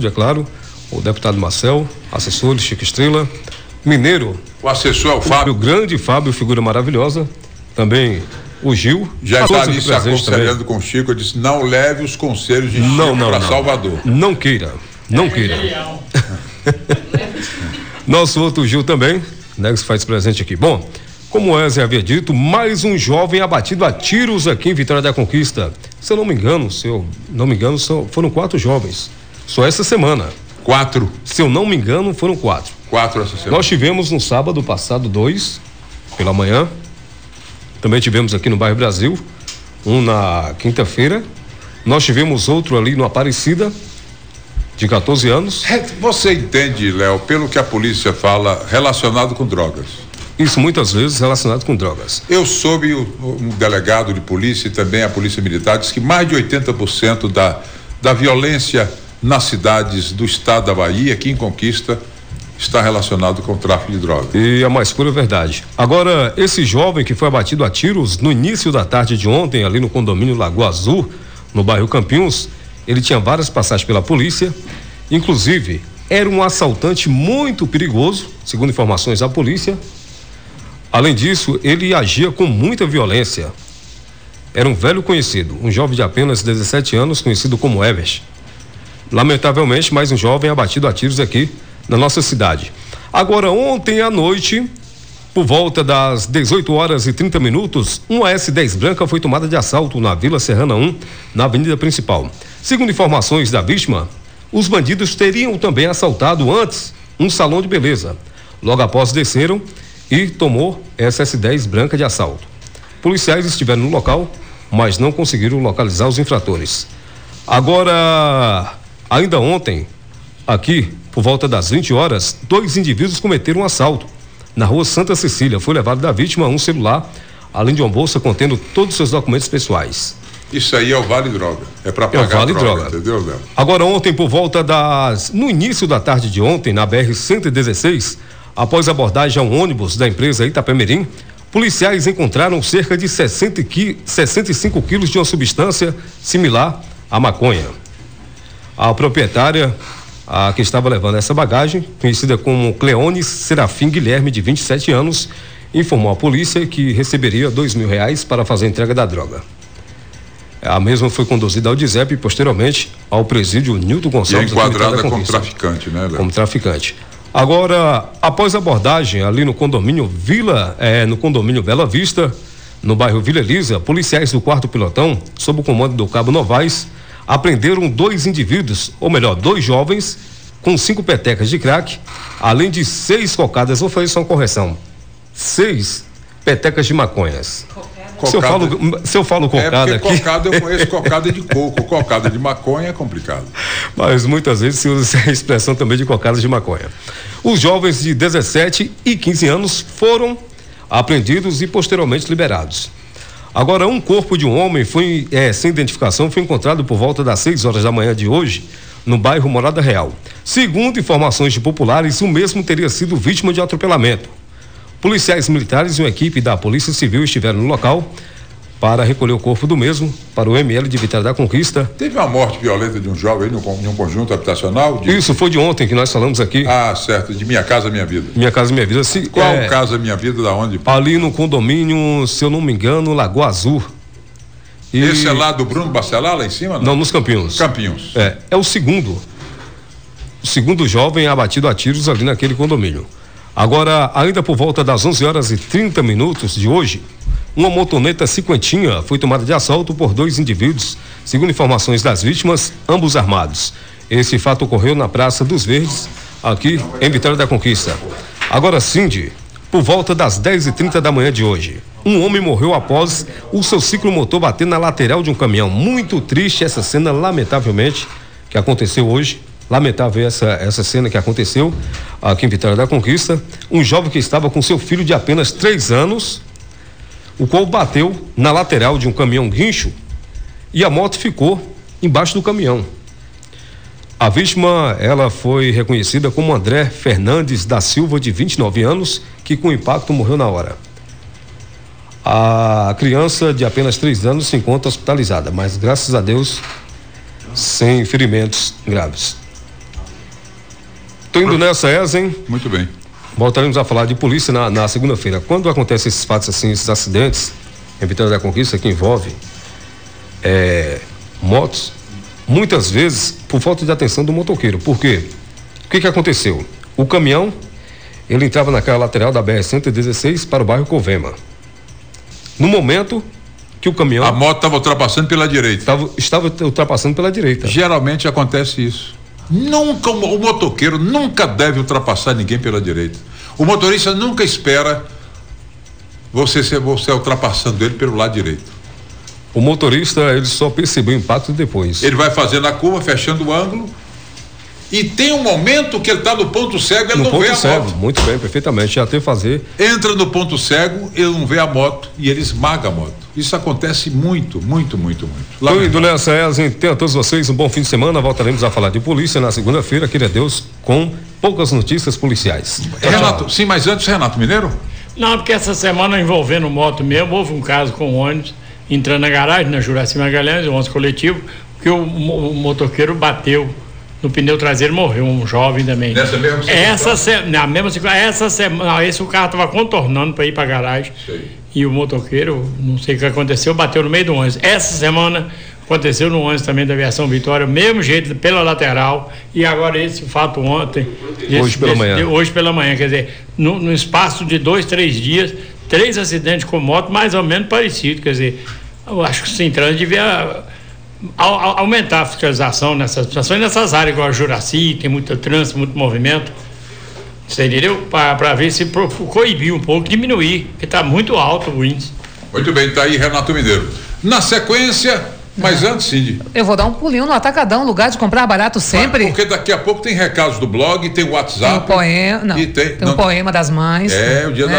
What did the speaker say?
saúde, é claro, o deputado Marcel, assessor Chico Estrela, mineiro. O assessor é o Fábio. O grande Fábio, figura maravilhosa. Também o Gil. Já está ali se aconselhando com o Chico, eu disse, não leve os conselhos de Chico para Salvador. Não queira. Nosso outro Gil também, né, que se faz presente aqui. Bom, como o Wesley havia dito, mais um jovem abatido a tiros aqui em Vitória da Conquista. Se eu não me engano, foram 4 jovens. Só essa semana. 4? Se eu não me engano, foram 4. 4 essa semana. Nós tivemos no sábado passado 2, pela manhã. Também tivemos aqui no bairro Brasil, um na quinta-feira. Nós tivemos outro ali no Aparecida, de 14 anos. Você entende, Léo, pelo que a polícia fala, relacionado com drogas? Isso, muitas vezes relacionado com drogas. Eu soube, um delegado de polícia e também a polícia militar diz que mais de 80% da violência nas cidades do estado da Bahia, aqui em Conquista, está relacionado com o tráfico de drogas. E a mais pura verdade. Agora, esse jovem que foi abatido a tiros no início da tarde de ontem, ali no condomínio Lagoa Azul, no bairro Campinhos, ele tinha várias passagens pela polícia, inclusive era um assaltante muito perigoso, segundo informações da polícia. Além disso, ele agia com muita violência. Era um velho conhecido, um jovem de apenas 17 anos, conhecido como Evers. Lamentavelmente, mais um jovem abatido a tiros aqui na nossa cidade. Agora, ontem à noite, por volta das 18h30, uma S10 branca foi tomada de assalto na Vila Serrana 1, na avenida principal. Segundo informações da vítima, os bandidos teriam também assaltado antes um salão de beleza. Logo após desceram e tomou essa S10 branca de assalto. Policiais estiveram no local, mas não conseguiram localizar os infratores. Agora, ainda ontem, aqui, por volta das 20 horas, 2 indivíduos cometeram um assalto na rua Santa Cecília. Foi levado da vítima um celular, além de uma bolsa contendo todos os seus documentos pessoais. Isso aí é o Vale Droga. É para pagar Vale Droga. Entendeu, Léo? Agora, ontem, por volta no início da tarde de ontem, na BR-116, após abordagem a um ônibus da empresa Itapemirim, policiais encontraram cerca de 65 quilos de uma substância similar à maconha. A proprietária, a que estava levando essa bagagem, conhecida como Cleone Serafim Guilherme, de 27 anos, informou à polícia que receberia R$2.000 para fazer a entrega da droga. A mesma foi conduzida ao DISEP e posteriormente ao presídio Nilton Gonçalves. E enquadrada como traficante, né, Léo? Como traficante. Agora, após a abordagem ali no condomínio Bela Vista, no bairro Vila Elisa, policiais do 4º Pelotão, sob o comando do Cabo Novaes, apreenderam 2 indivíduos, ou melhor, 2 jovens, com 5 petecas de crack, além de 6 cocadas, vou fazer só uma correção, 6 petecas de maconhas. Se eu falo cocada aqui... Cocada, eu conheço cocada de coco, cocada de maconha é complicado. Mas muitas vezes se usa a expressão também de cocadas de maconha. Os jovens de 17 e 15 anos foram apreendidos e posteriormente liberados. Agora, um corpo de um homem sem identificação foi encontrado por volta das 6 horas da manhã de hoje, no bairro Morada Real. Segundo informações de populares, o mesmo teria sido vítima de atropelamento. Policiais militares e uma equipe da Polícia Civil estiveram no local para recolher o corpo do mesmo para o ML de Vitória da Conquista. Teve uma morte violenta de um jovem em um conjunto habitacional? Isso, foi de ontem que nós falamos aqui. Ah, certo, de Minha Casa Minha Vida. Minha Casa Minha Vida. Qual Casa Minha Vida, da onde? Ali no condomínio, se eu não me engano, Lagoa Azul. Esse é lá do Bruno Bacelar, lá em cima? Não, nos Campinhos. Campinhos. É o segundo jovem abatido a tiros ali naquele condomínio. Agora, ainda por volta das 11h30 de hoje, uma motoneta cinquentinha foi tomada de assalto por 2 indivíduos, segundo informações das vítimas, ambos armados. Esse fato ocorreu na Praça dos Verdes, aqui em Vitória da Conquista. Agora, Cindy, por volta das 10h30 da manhã de hoje, um homem morreu após o seu ciclomotor bater na lateral de um caminhão. Muito triste essa cena, lamentavelmente, que aconteceu hoje. Lamentável essa cena que aconteceu aqui em Vitória da Conquista. Um jovem que estava com seu filho de apenas 3 anos, o qual bateu na lateral de um caminhão guincho e a moto ficou embaixo do caminhão. A vítima, ela foi reconhecida como André Fernandes da Silva, de 29 anos, que com o impacto morreu na hora. A criança de apenas 3 anos se encontra hospitalizada, mas graças a Deus sem ferimentos graves. Tô indo nessa, Ezen. Muito bem. Voltaremos a falar de polícia na segunda-feira. Quando acontecem esses fatos assim, esses acidentes em Vitória da Conquista que envolve motos, muitas vezes por falta de atenção do motoqueiro. Por quê? O que aconteceu? O caminhão, ele entrava naquela lateral da BR-116 para o bairro Covema. No momento que o caminhão... A moto estava ultrapassando pela direita. Estava ultrapassando pela direita. Geralmente acontece isso. Nunca, o motoqueiro nunca deve ultrapassar ninguém pela direita. O motorista nunca espera você ultrapassando ele pelo lado direito. O motorista, ele só percebeu o impacto depois. Ele vai fazendo a curva, fechando o ângulo, e tem um momento que ele está no ponto cego, ele não vê a moto. Muito bem, perfeitamente, até fazer. Entra no ponto cego, ele não vê a moto e ele esmaga a moto. Isso acontece muito. Estou indo nessa, Ezen. Tenha a todos vocês um bom fim de semana. Voltaremos a falar de polícia na segunda-feira, queira Deus, com poucas notícias policiais. Renato, sim, mas antes, Renato Mineiro? Não, porque essa semana envolvendo moto mesmo, houve um caso com ônibus entrando na garagem, na Juraci Magalhães, um ônibus coletivo, que o motoqueiro bateu no pneu traseiro, morreu um jovem também. Nessa mesma semana? Esse o carro estava contornando para ir para a garagem. Sei. E o motoqueiro, não sei o que aconteceu, bateu no meio do ônibus. Essa semana aconteceu no ônibus também da Aviação Vitória, mesmo jeito, pela lateral, e agora esse fato ontem. Hoje pela manhã, quer dizer, no espaço de 2-3 dias, 3 acidentes com moto, mais ou menos parecidos, quer dizer, eu acho que o Sintran devia aumentar a fiscalização nessas situações, nessas áreas igual a Juraci, tem muito trânsito, muito movimento, você entendeu? Para ver se coibir um pouco, diminuir, porque está muito alto o índice. Muito bem, tá aí Renato Mineiro. Na sequência, mas antes, Cindy. Eu vou dar um pulinho no Atacadão, lugar de comprar barato sempre. Porque daqui a pouco tem recados do blog, tem o WhatsApp. Tem um poema, tem um poema das mães. O Dia das